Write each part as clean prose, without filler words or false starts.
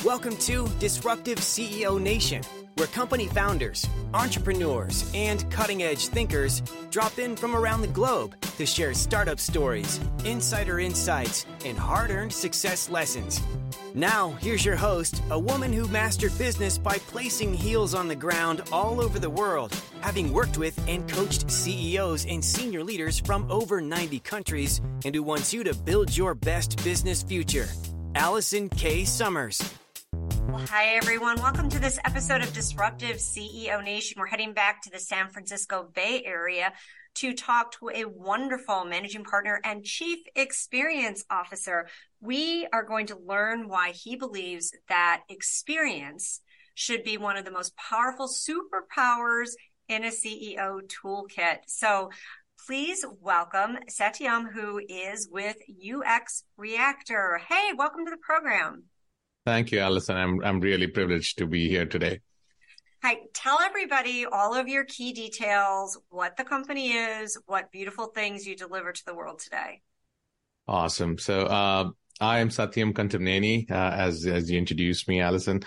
Welcome to Disruptive CEO Nation, where company founders, entrepreneurs, and cutting-edge thinkers drop in from around the globe to share startup stories, insider insights, and hard-earned success lessons. Now, here's your host, a woman who mastered business by placing heels on the ground all over the world, having worked with and coached CEOs and senior leaders from over 90 countries, and who wants you to build your best business future. Allison K. Summers. Well, hi, everyone. Welcome to this episode of Disruptive CEO Nation. We're heading back to the San Francisco Bay Area to talk to a wonderful managing partner and chief experience officer. We are going to learn why he believes that experience should be one of the most powerful superpowers in a CEO toolkit. So please welcome Satyam, who is with UX Reactor. Hey, welcome to the program. Thank you, Allison. I'm really privileged to be here today. Hi, tell everybody all of your key details, what the company is, what beautiful things you deliver to the world today. Awesome. So I am Satyam Kantamneni, as you introduced me, Allison.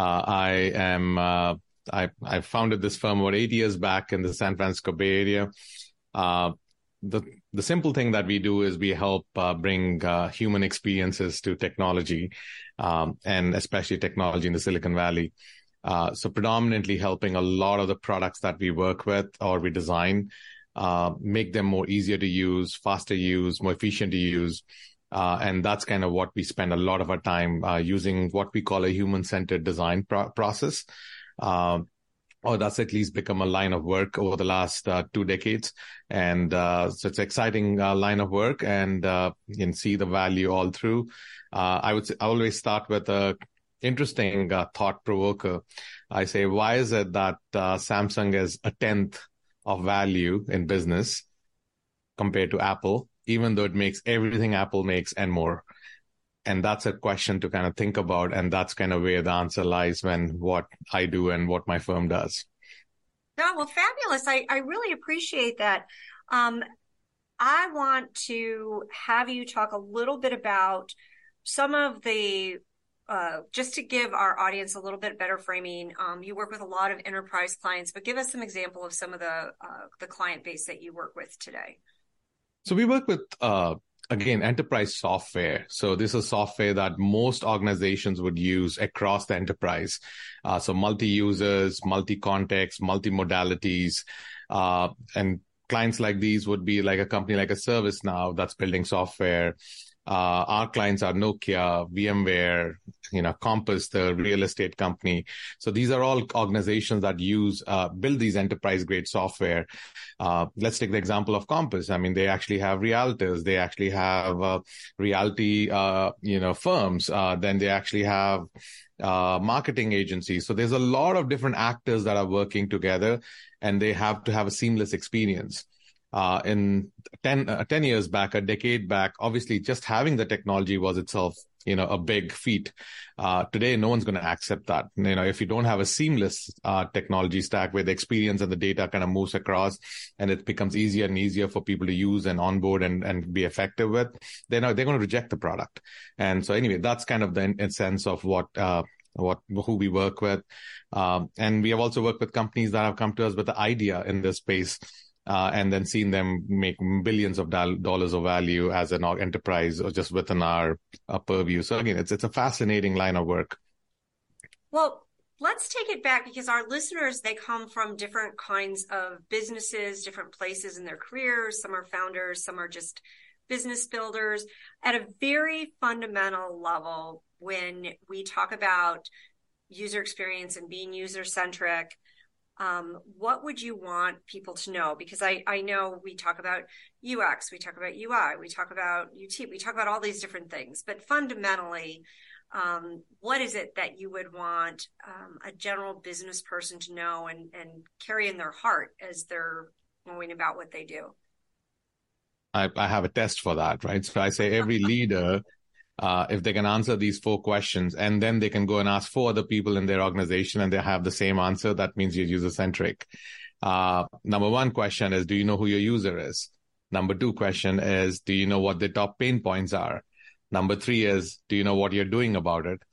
I founded this firm about 8 years back in the San Francisco Bay Area. The simple thing that we do is we help bring human experiences to technology, and especially technology in the Silicon Valley. So predominantly helping a lot of the products that we work with or we design, make them more easier to use, faster use, more efficient to use. And that's kind of what we spend a lot of our time using what we call a human-centered design process. Or that's at least become a line of work over the last 2 decades. And so it's an exciting line of work, and you can see the value all through. I always start with a interesting thought provoker. I say, why is it that Samsung is a 10th of value in business compared to Apple, even though it makes everything Apple makes and more? And that's a question to kind of think about. And that's kind of where the answer lies when what I do and what my firm does. Oh, well, fabulous. I really appreciate that. I want to have you talk a little bit about some of the, just to give our audience a little bit better framing. You work with a lot of enterprise clients, but give us some example of some of the client base that you work with today. So we work with, again, enterprise software. So this is software that most organizations would use across the enterprise. So multi-users, multi-context, multi-modalities, and clients like these would be like a company like a ServiceNow that's building software. Our clients are Nokia, VMware, Compass, the real estate company. So these are all organizations that build these enterprise-grade software. Let's take the example of Compass. I mean, they actually have realtors. They actually have realty, firms. Then they actually have marketing agencies. So there's a lot of different actors that are working together, and they have to have a seamless experience. In 10 years back, a decade back, obviously just having the technology was itself, a big feat. Today, no one's going to accept that. If you don't have a seamless technology stack where the experience and the data kind of moves across and it becomes easier and easier for people to use and onboard and be effective with, they're going to reject the product. And so anyway, that's kind of the sense of who we work with. And we have also worked with companies that have come to us with the idea in this space. And then seen them make billions of dollars of value as an enterprise or just within our purview. So again, it's a fascinating line of work. Well, let's take it back, because our listeners, they come from different kinds of businesses, different places in their careers. Some are founders, some are just business builders. At a very fundamental level, when we talk about user experience and being user-centric, what would you want people to know? Because I know we talk about UX, we talk about UI, we talk about UT, we talk about all these different things. But fundamentally, what is it that you would want a general business person to know and carry in their heart as they're going about what they do? I have a test for that, right? So I say every leader, if they can answer these 4 questions, and then they can go and ask 4 other people in their organization and they have the same answer, that means you're user-centric. Number 1 question is, do you know who your user is? Number 2 question is, do you know what the top pain points are? Number 3 is, do you know what you're doing about it?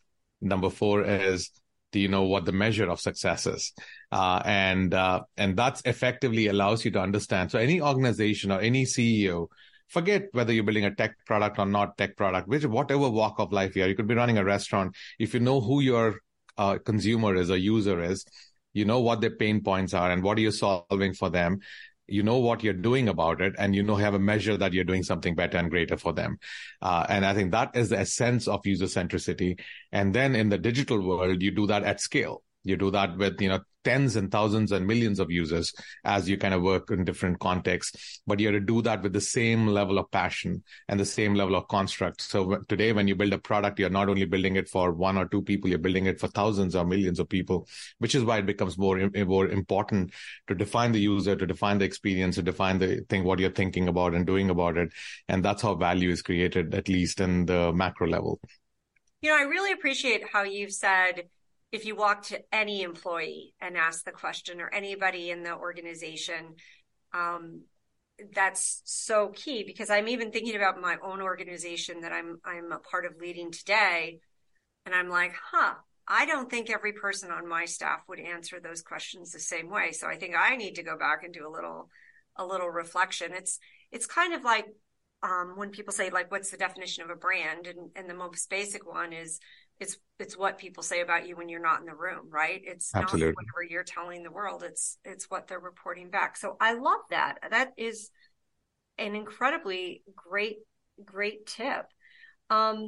Number 4 is, do you know what the measure of success is? And that's effectively allows you to understand. So any organization or any CEO, forget whether you're building a tech product or not tech product, whatever walk of life you are, you could be running a restaurant. If you know who your consumer is or user is, you know what their pain points are and what are you solving for them. You know what you're doing about it, and have a measure that you're doing something better and greater for them. And I think that is the essence of user centricity. And then in the digital world, you do that at scale. You do that with, tens and thousands and millions of users as you kind of work in different contexts. But you have to do that with the same level of passion and the same level of construct. So today, when you build a product, you're not only building it for 1 or 2 people, you're building it for thousands or millions of people, which is why it becomes more important to define the user, to define the experience, to define what you're thinking about and doing about it. And that's how value is created, at least in the macro level. I really appreciate how you've said, if you walk to any employee and ask the question, or anybody in the organization, that's so key, because I'm even thinking about my own organization that I'm a part of leading today. And I'm like, I don't think every person on my staff would answer those questions the same way. So I think I need to go back and do a little reflection. It's kind of like when people say, like, what's the definition of a brand? And the most basic one is, it's what people say about you when you're not in the room, right? It's Absolutely. Not whatever you're telling the world. It's what they're reporting back. So I love that. That is an incredibly great tip. I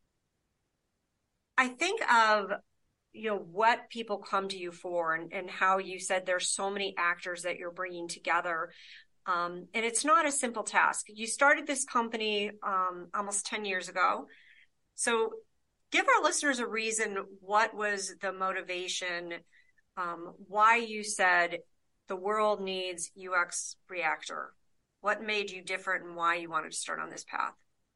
think of, what people come to you for, and how you said there's so many actors that you're bringing together. And it's not a simple task. You started this company almost 10 years ago. So give our listeners a reason. What was the motivation? Why you said the world needs UX Reactor? What made you different, and why you wanted to start on this path?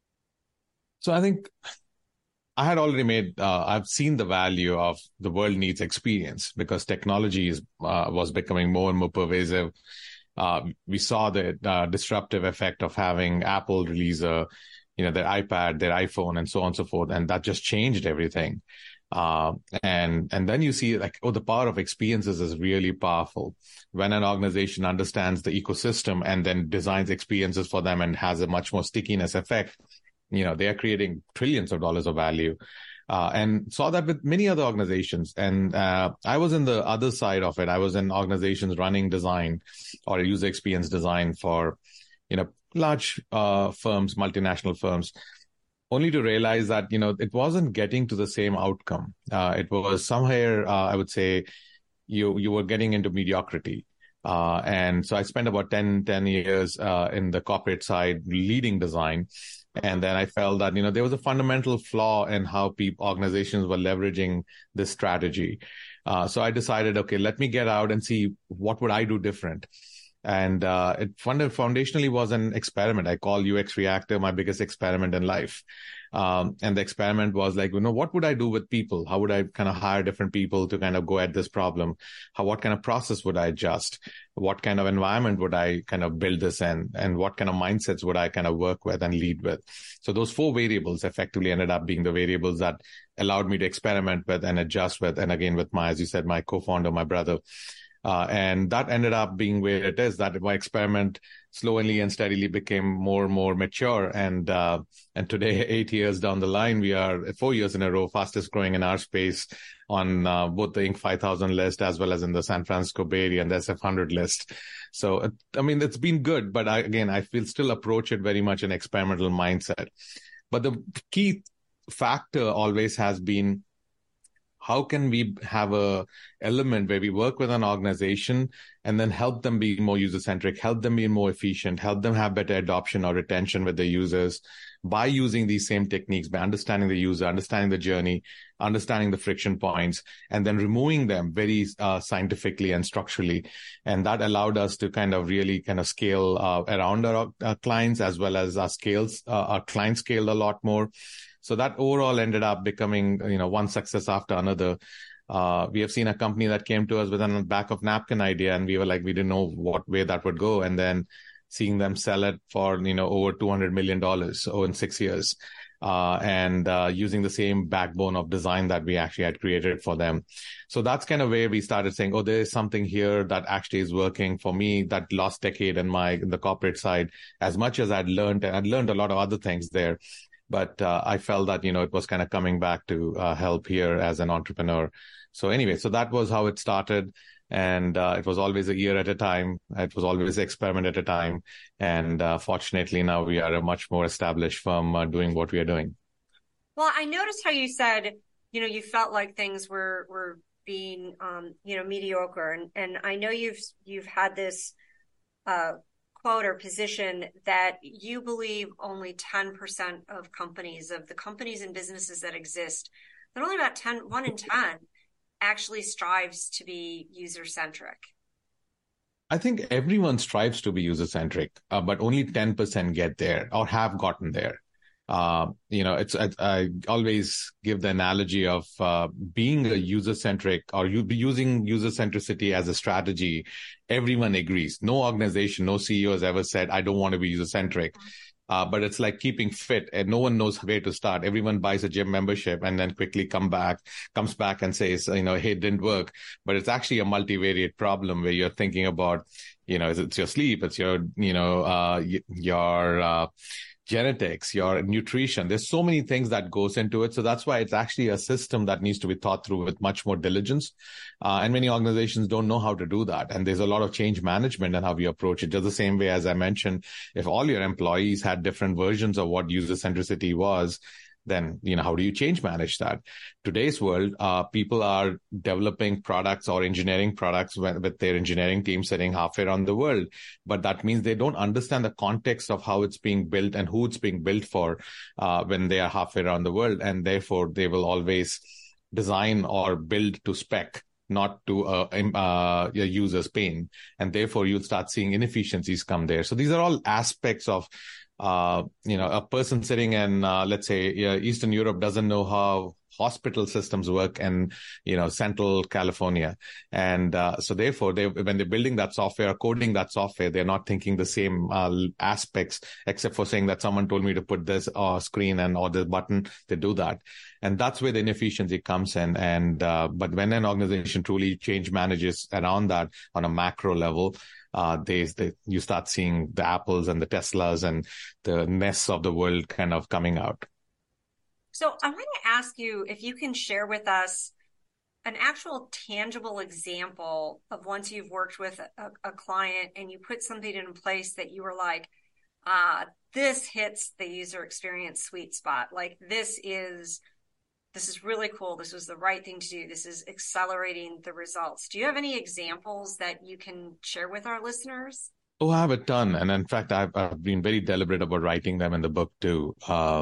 So I think I had already I've seen the value of the world needs experience, because technology was becoming more and more pervasive. We saw the disruptive effect of having Apple release their iPad, their iPhone, and so on and so forth. And that just changed everything. And then you see the power of experiences is really powerful. When an organization understands the ecosystem and then designs experiences for them and has a much more stickiness effect, they are creating trillions of dollars of value. And saw that with many other organizations. And I was in the other side of it. I was in organizations running design or user experience design for, large firms, multinational firms, only to realize that, it wasn't getting to the same outcome. It was somewhere, I would say, you were getting into mediocrity. And so I spent about 10 years in the corporate side leading design. And then I felt that, there was a fundamental flaw in how organizations were leveraging this strategy. So I decided, okay, let me get out and see what would I do different. And it foundationally was an experiment. I call UX Reactor my biggest experiment in life. And the experiment was like, what would I do with people? How would I kind of hire different people to kind of go at this problem? What kind of process would I adjust? What kind of environment would I kind of build this in? And what kind of mindsets would I kind of work with and lead with? So those 4 variables effectively ended up being the variables that allowed me to experiment with and adjust with. And again, with as you said, my co-founder, my brother. And that ended up being where it is, that my experiment slowly and steadily became more and more mature. And today, 8 years down the line, we are 4 years in a row, fastest growing in our space on both the Inc. 5000 list as well as in the San Francisco Bay Area and the SF100 list. So, it's been good, but I feel still approach it very much an experimental mindset. But the key factor always has been, how can we have a element where we work with an organization and then help them be more user-centric, help them be more efficient, help them have better adoption or retention with their users by using these same techniques, by understanding the user, understanding the journey, understanding the friction points, and then removing them very scientifically and structurally. And that allowed us to kind of really kind of scale around our clients, as well as our clients scaled a lot more. So that overall ended up becoming, one success after another. We have seen a company that came to us with a back of napkin idea, and we were like, we didn't know what way that would go. And then seeing them sell it for, over $200 million in 6 years. and using the same backbone of design that we actually had created for them. So that's kind of where we started saying, oh, there is something here that actually is working for me. That last decade in the corporate side, as much as I'd learned, and I'd learned a lot of other things there, but I felt that, it was kind of coming back to help here as an entrepreneur. So anyway, so that was how it started. And it was always a year at a time. It was always an experiment at a time. And fortunately, now we are a much more established firm doing what we are doing. Well, I noticed how you said, you felt like things were being, mediocre. And I know you've had this quote or position that you believe only 10% of the companies and businesses that exist, that only about 1 in 10 actually strives to be user-centric. I think everyone strives to be user-centric, but only 10% get there or have gotten there. I always give the analogy of being a user-centric or using user-centricity as a strategy. Everyone agrees. No organization, no CEO has ever said, I don't want to be user-centric. But it's like keeping fit, and no one knows where to start. Everyone buys a gym membership and then quickly comes back and says, hey, it didn't work. But it's actually a multivariate problem where you're thinking about, it's your sleep, it's your, your genetics, your nutrition. There's so many things that goes into it. So that's why it's actually a system that needs to be thought through with much more diligence. And many organizations don't know how to do that. And there's a lot of change management and how we approach it. Just the same way, as I mentioned, if all your employees had different versions of what user centricity was, then, how do you change manage that? Today's world, people are developing products or engineering products with their engineering team sitting halfway around the world. But that means they don't understand the context of how it's being built and who it's being built for when they are halfway around the world. And therefore, they will always design or build to spec, not to a user's pain. And therefore, you'll start seeing inefficiencies come there. So these are all aspects of a person sitting in, let's say, Eastern Europe doesn't know how hospital systems work in, Central California. And so therefore, when they're building that software or coding that software, they're not thinking the same aspects, except for saying that someone told me to put this screen or this button, they do that. And that's where the inefficiency comes in. And but when an organization truly change manages around that on a macro level, you start seeing the Apples and the Teslas and the Nests of the world kind of coming out. So I want to ask you if you can share with us an actual tangible example of once you've worked with a client and you put something in place that you were like, this hits the user experience sweet spot. Like this is really cool. This was the right thing to do. This is accelerating the results. Do you have any examples that you can share with our listeners? Oh, I have a ton. And in fact, I've been very deliberate about writing them in the book too.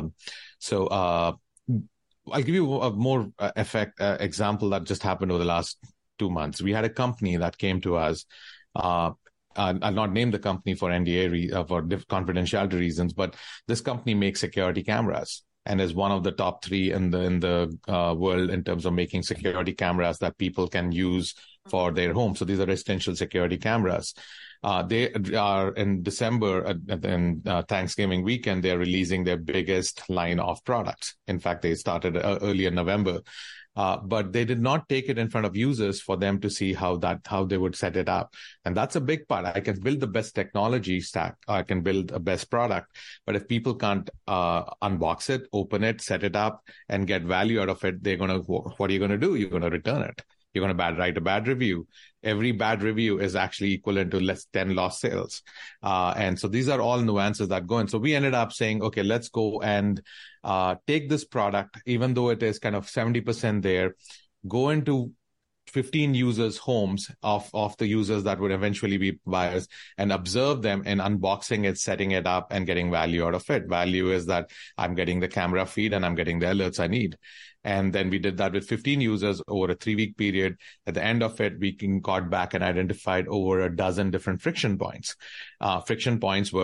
I'll give you a more example that just happened over the last 2 months. We had a company that came to us. I'll not name the company for NDA for confidentiality reasons, but this company makes security cameras and is one of the top 3 in the world in terms of making security cameras that people can use for their home. So these are residential security cameras. They are in December and Thanksgiving weekend, they're releasing their biggest line of products. In fact, they started early in November. But they did not take it in front of users for them to see how they would set it up. And that's a big part. I can build the best technology stack. I can build a best product. But if people can't unbox it, open it, set it up, and get value out of it, what are you going to do? You're going to return it. You're going to write a bad review. Every bad review is actually equivalent to less 10 lost sales. And so these are all nuances that go in. So we ended up saying, okay, let's go and take this product, even though it is kind of 70% there, go into 15 users' homes of the users that would eventually be buyers and observe them and unboxing it, setting it up and getting value out of it. Value is that I'm getting the camera feed and I'm getting the alerts I need. And then we did that with 15 users over a 3-week period. At the end of it, we got back and identified over a dozen different friction points. Friction points were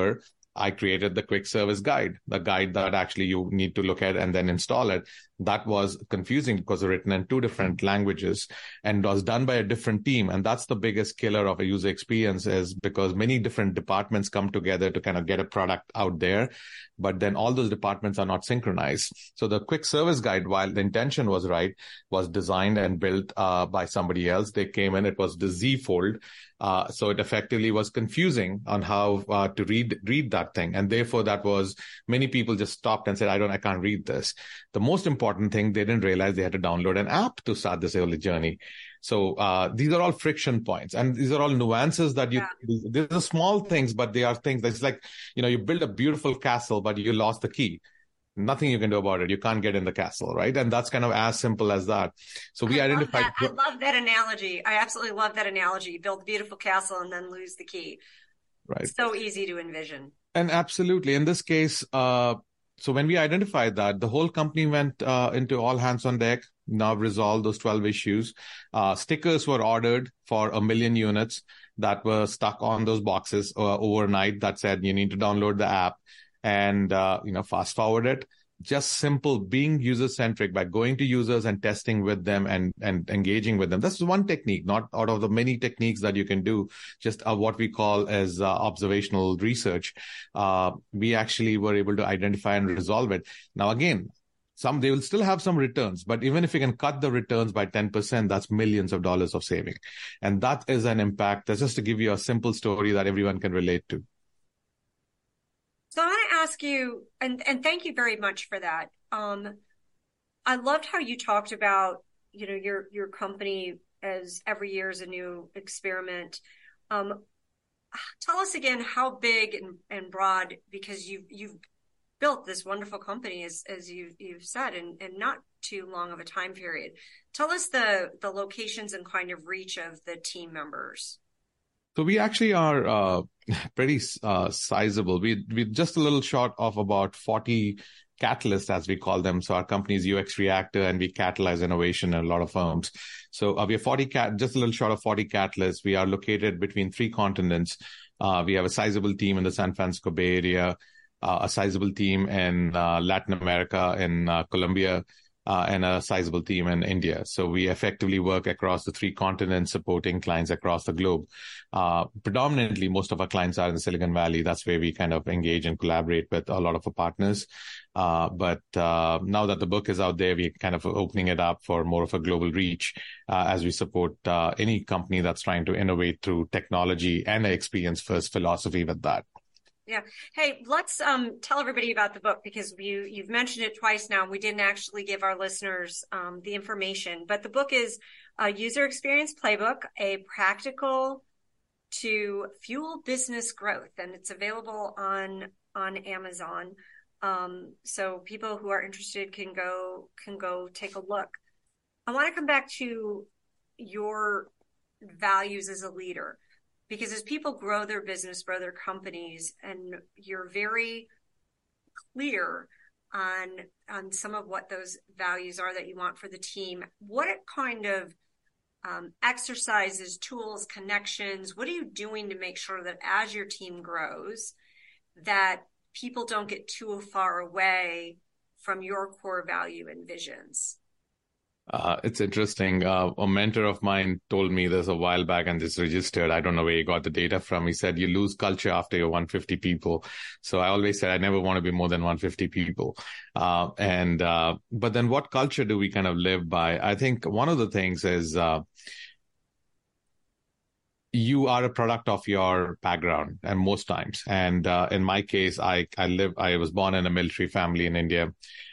I created the quick service guide, the guide that actually you need to look at and then install it. That was confusing because it's written in 2 different languages and was done by a different team. And that's the biggest killer of a user experience, is because many different departments come together to kind of get a product out there, but then all those departments are not synchronized. So the quick service guide, while the intention was right, was designed and built by somebody else. They came in, it was the Z Fold. So it effectively was confusing on how to read that thing. And therefore that was, many people just stopped and said, I can't read this. The most important thing, they didn't realize they had to download an app to start this early journey. So these are all friction points, and these are all nuances that these are small things, but they are things that's like, you build a beautiful castle, but you lost the key. Nothing you can do about it. You can't get in the castle, right? And that's kind of as simple as that. So we identified. I love that analogy. I absolutely love that analogy. You build a beautiful castle and then lose the key. Right. So easy to envision. And absolutely. In this case, so when we identified that, the whole company went into all hands on deck, now resolved those 12 issues. Stickers were ordered for 1 million units that were stuck on those boxes overnight that said you need to download the app. And, fast forward it, just simple being user-centric by going to users and testing with them and engaging with them. That's one technique, not out of the many techniques that you can do, just what we call as observational research. We actually were able to identify and resolve it. Now, again, they will still have some returns, but even if you can cut the returns by 10%, that's millions of dollars of saving. And that is an impact. That's just to give you a simple story that everyone can relate to. So I want to ask you, and thank you very much for that. I loved how you talked about, your company as every year is a new experiment. Tell us again how big and broad, because you've built this wonderful company, as you've said, in not too long of a time period. Tell us the locations and kind of reach of the team members. So we actually are pretty sizable. We just a little short of about 40 catalysts, as we call them. So our company is UX Reactor, and we catalyze innovation in a lot of firms. So we have just a little short of 40 catalysts. We are located between 3 continents. We have a sizable team in the San Francisco Bay Area, a sizable team in Latin America, in Colombia, and a sizable team in India. So we effectively work across the 3 continents, supporting clients across the globe. Predominantly, most of our clients are in the Silicon Valley. That's where we kind of engage and collaborate with a lot of our partners. But now that the book is out there, we're kind of opening it up for more of a global reach as we support any company that's trying to innovate through technology and an experience-first philosophy with that. Yeah. Hey, let's tell everybody about the book, because you've mentioned it twice now. We didn't actually give our listeners the information, but the book is a User Experience Playbook, a practical to fuel business growth, and it's available on Amazon. So people who are interested can go take a look. I want to come back to your values as a leader. Because as people grow their business, grow their companies, and you're very clear on some of what those values are that you want for the team, what kind of exercises, tools, connections, what are you doing to make sure that as your team grows, that people don't get too far away from your core value and visions? It's interesting. A mentor of mine told me this a while back, and this registered. I don't know where he got the data from. He said, you lose culture after you're 150 people. So I always said, I never want to be more than 150 people. But then what culture do we kind of live by? I think one of the things is, you are a product of your background, and most times. And in my case, I was born in a military family in India,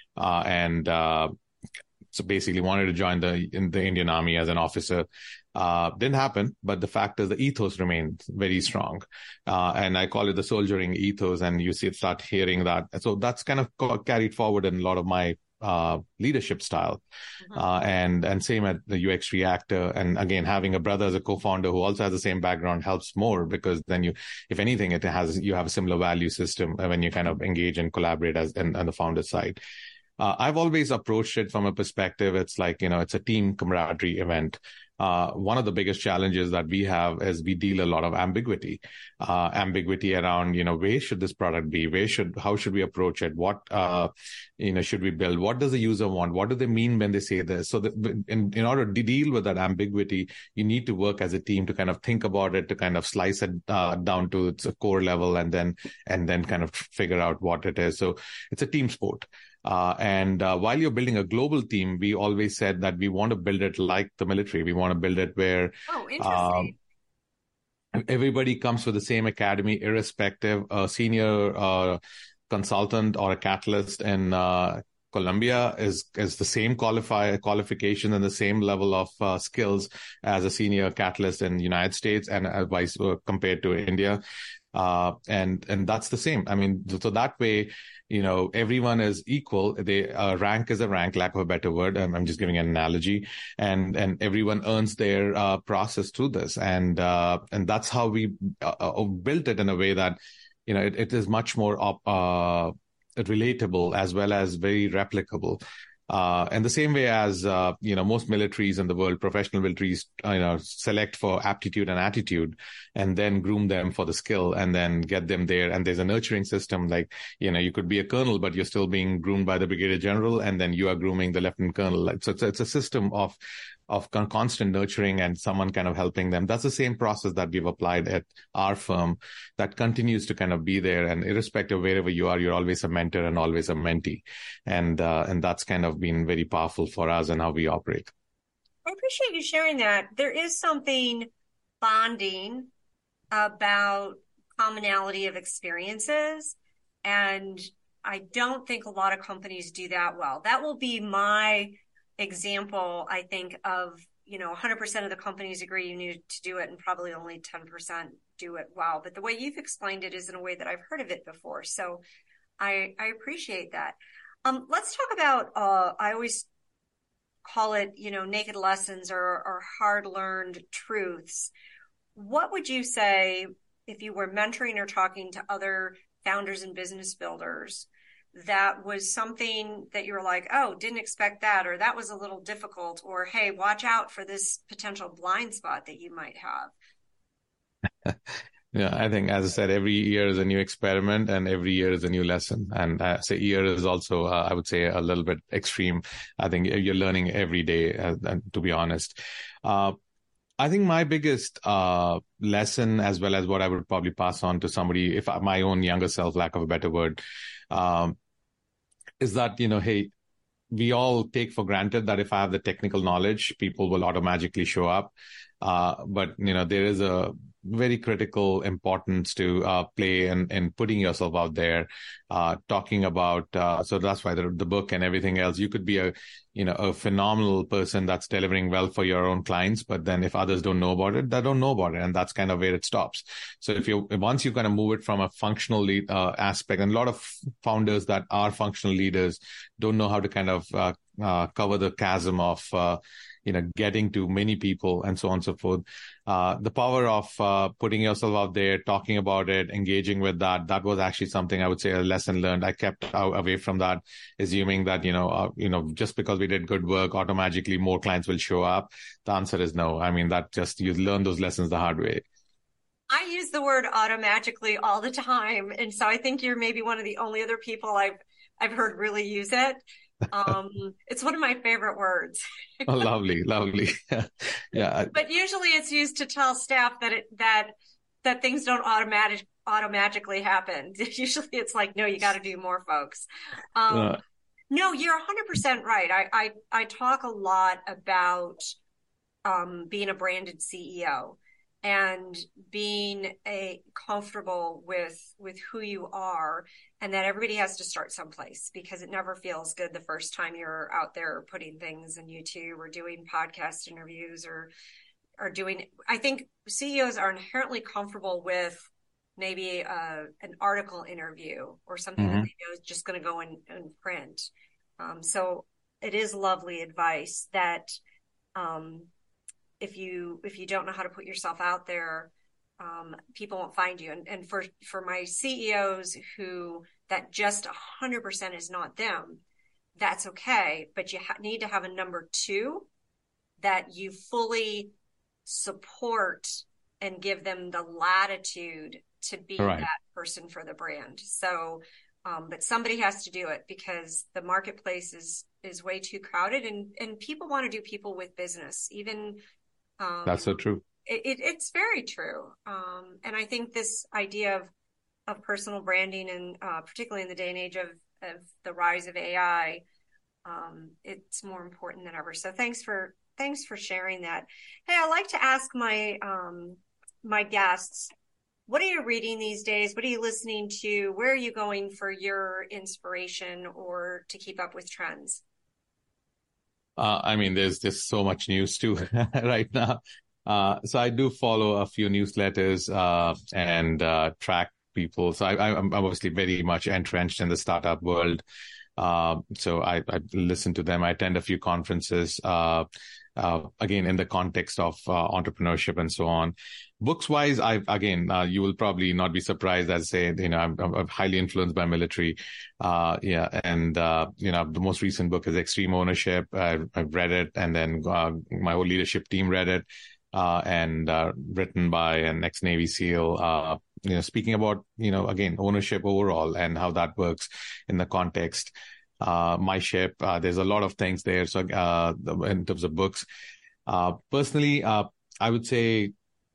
so basically wanted to join the Indian Army as an officer. Didn't happen, but the fact is the ethos remained very strong. And I call it the soldiering ethos, and you start hearing that. So that's kind of carried forward in a lot of my leadership style. And same at the UX Reactor. And again, having a brother as a co-founder who also has the same background helps more, because then if anything, you have a similar value system when you kind of engage and collaborate on the founder side. I've always approached it from a perspective. It's like, it's a team camaraderie event. one of the biggest challenges that we have is we deal a lot of ambiguity around, where should this product be? How should we approach it? What, should we build? What does the user want? What do they mean when they say this? So that in order to deal with that ambiguity, you need to work as a team to kind of think about it, to kind of slice it down to its core level, and then kind of figure out what it is. So it's a team sport. And while you're building a global team, we always said that we want to build it like the military. We want to build it where everybody comes to the same academy, irrespective. A senior consultant or a catalyst in Colombia is the same qualification and the same level of skills as a senior catalyst in the United States, and vice compared to India. And that's the same. I mean, so that way, everyone is equal. Rank is a rank, lack of a better word. I'm just giving an analogy, and everyone earns their process through this. And that's how we built it in a way that, it is much more relatable as well as very replicable. And the same way as, most militaries in the world, professional militaries, select for aptitude and attitude, and then groom them for the skill and then get them there. And there's a nurturing system, like, you could be a colonel, but you're still being groomed by the brigadier general, and then you are grooming the lieutenant colonel. So it's a system of constant nurturing and someone kind of helping them. That's the same process that we've applied at our firm that continues to kind of be there. And irrespective of wherever you are, you're always a mentor and always a mentee. And that's kind of been very powerful for us and how we operate. I appreciate you sharing that. There is something bonding about commonality of experiences. And I don't think a lot of companies do that well. That will be my example, I think, of, 100% of the companies agree you need to do it, and probably only 10% do it well. But the way you've explained it is in a way that I've heard of it before. So I appreciate that. Let's talk about, I always call it, naked lessons or hard-learned truths. What would you say if you were mentoring or talking to other founders and business builders that was something that you were like, oh, didn't expect that, or that was a little difficult, or hey, watch out for this potential blind spot that you might have? Yeah, I think, as I said, every year is a new experiment and every year is a new lesson. And I say year is also, I would say, a little bit extreme. I think you're learning every day, to be honest. I think my biggest lesson, as well as what I would probably pass on to somebody, if my own younger self, lack of a better word, is that, hey, we all take for granted that if I have the technical knowledge, people will automatically show up. But, there is a very critical importance to play in putting yourself out there, talking about. So that's why the book and everything else, you could be a phenomenal person that's delivering well for your own clients. But then if others don't know about it, they don't know about it. And that's kind of where it stops. So once you kind of move it from a functional lead aspect, and a lot of founders that are functional leaders don't know how to kind of cover the chasm of getting to many people and so on and so forth. The power of putting yourself out there, talking about it, engaging with that was actually something I would say a lesson learned. I kept away from that, assuming that, just because we did good work, automatically more clients will show up. The answer is no. I mean, you learn those lessons the hard way. I use the word automatically all the time. And so I think you're maybe one of the only other people I've heard really use it. It's one of my favorite words. Oh, lovely. Yeah. But usually it's used to tell staff that things don't automatically happen. Usually it's like, no, you got to do more, folks. No, you're 100% right. I talk a lot about being a branded CEO and being comfortable with who you are, and that everybody has to start someplace, because it never feels good the first time you're out there putting things in YouTube or doing podcast interviews or I think CEOs are inherently comfortable with maybe an article interview or something that they know is just going to go in print. So it is lovely advice that if you don't know how to put yourself out there, people won't find you. And for my CEOs that just 100% is not them, that's okay. But you need to have a number two that you fully support and give them the latitude to be Right. that person for the brand. So, but somebody has to do it because the marketplace is way too crowded, and people want to do people with business. Even That's so true. it's very true. And I think this idea of personal branding, and particularly in the day and age of the rise of AI, it's more important than ever. So thanks for sharing that. Hey, I like to ask my my guests, what are you reading these days? What are you listening to? Where are you going for your inspiration or to keep up with trends? I mean, there's just so much news too right now. So I do follow a few newsletters and track people. So I'm obviously very much entrenched in the startup world. So I listen to them. I attend a few conferences, again, in the context of entrepreneurship and so on. Books wise, you will probably not be surprised as I say, I'm highly influenced by military. And the most recent book is Extreme Ownership. I've read it, and then my whole leadership team read it, and written by an ex-Navy SEAL, speaking about, again, ownership overall and how that works in the context. My Ship, there's a lot of things there. So, in terms of books, personally, I would say,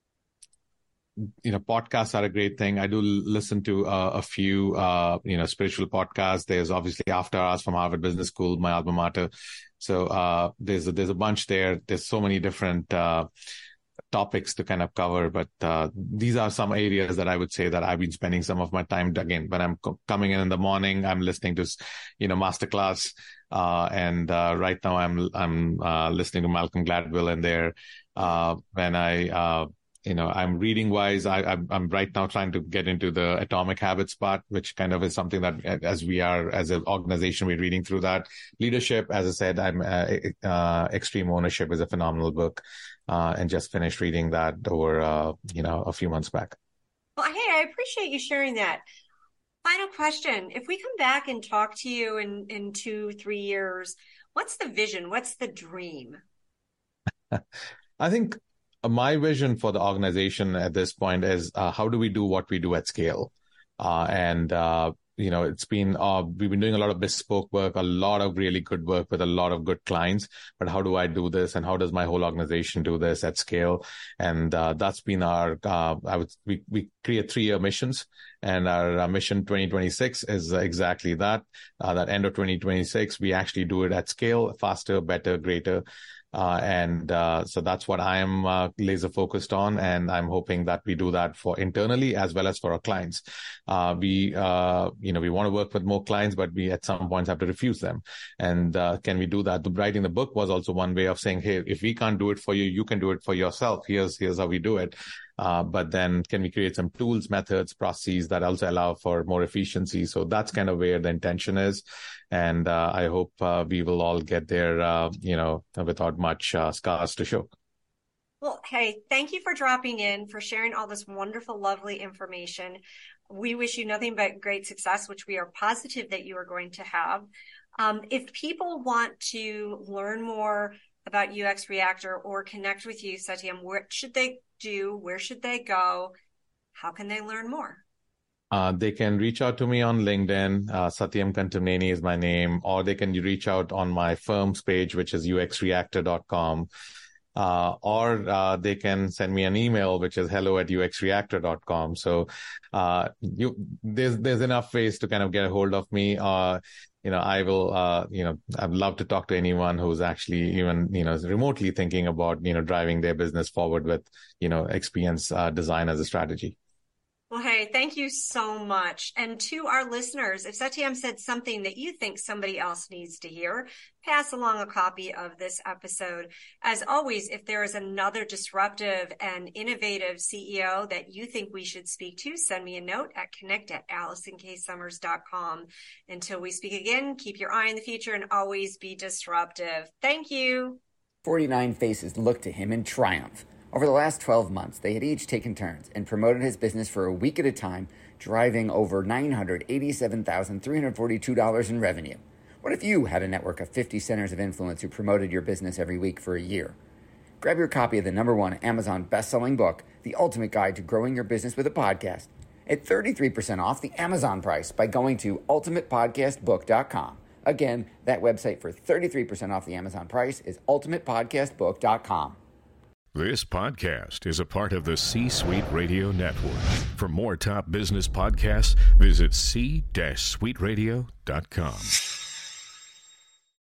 podcasts are a great thing. I do listen to a few, spiritual podcasts. There's obviously After Hours from Harvard Business School, my alma mater. So, there's a bunch there. There's so many different, topics to kind of cover, but these are some areas that I would say that I've been spending some of my time. Again, when I'm coming in the morning, I'm listening to, masterclass, and right now I'm listening to Malcolm Gladwell in there. When I'm reading wise, I'm right now trying to get into the Atomic Habits part, which kind of is something that as an organization, we're reading through that. Leadership, as I said, Extreme Ownership is a phenomenal book, and just finished reading that over, a few months back. Well, hey, I appreciate you sharing that. Final question. If we come back and talk to you in 2-3 years, what's the vision? What's the dream? I think my vision for the organization at this point is how do we do what we do at scale? It's been, we've been doing a lot of bespoke work, a lot of really good work with a lot of good clients, but how do I do this? And how does my whole organization do this at scale? And that's been our, we create 3-year missions, and our mission 2026 is exactly that, that end of 2026, we actually do it at scale, faster, better, greater. So that's what I am laser focused on, and I'm hoping that we do that for internally as well as for our clients. We want to work with more clients, but we at some points have to refuse them. And can we do that? Writing the book was also one way of saying, hey, if we can't do it for you, you can do it for yourself. Here's how we do it. But then can we create some tools, methods, processes that also allow for more efficiency? So that's kind of where the intention is. And I hope we will all get there, without much scars to show. Well, hey, thank you for dropping in, for sharing all this wonderful, lovely information. We wish you nothing but great success, which we are positive that you are going to have. If people want to learn more about UX Reactor or connect with you, Satyam, what should they do? Where should they go? How can they learn more? They can reach out to me on LinkedIn. Satyam Kantamneni is my name, or they can reach out on my firm's page, which is uxreactor.com. Or they can send me an email, which is hello@uxreactor.com. So, there's enough ways to kind of get a hold of me. I will, I'd love to talk to anyone who's actually even, remotely thinking about, driving their business forward with, experience, design as a strategy. Well, hey, thank you so much. And to our listeners, if Satyam said something that you think somebody else needs to hear, pass along a copy of this episode. As always, if there is another disruptive and innovative CEO that you think we should speak to, send me a note at connect@AllisonKSummers.com. Until we speak again, keep your eye on the future and always be disruptive. Thank you. 49 faces looked to him in triumph. Over the last 12 months, they had each taken turns and promoted his business for a week at a time, driving over $987,342 in revenue. What if you had a network of 50 centers of influence who promoted your business every week for a year? Grab your copy of the #1 Amazon best-selling book, The Ultimate Guide to Growing Your Business with a Podcast, at 33% off the Amazon price by going to ultimatepodcastbook.com. Again, that website for 33% off the Amazon price is ultimatepodcastbook.com. This podcast is a part of the C-Suite Radio Network. For more top business podcasts, visit c-suiteradio.com.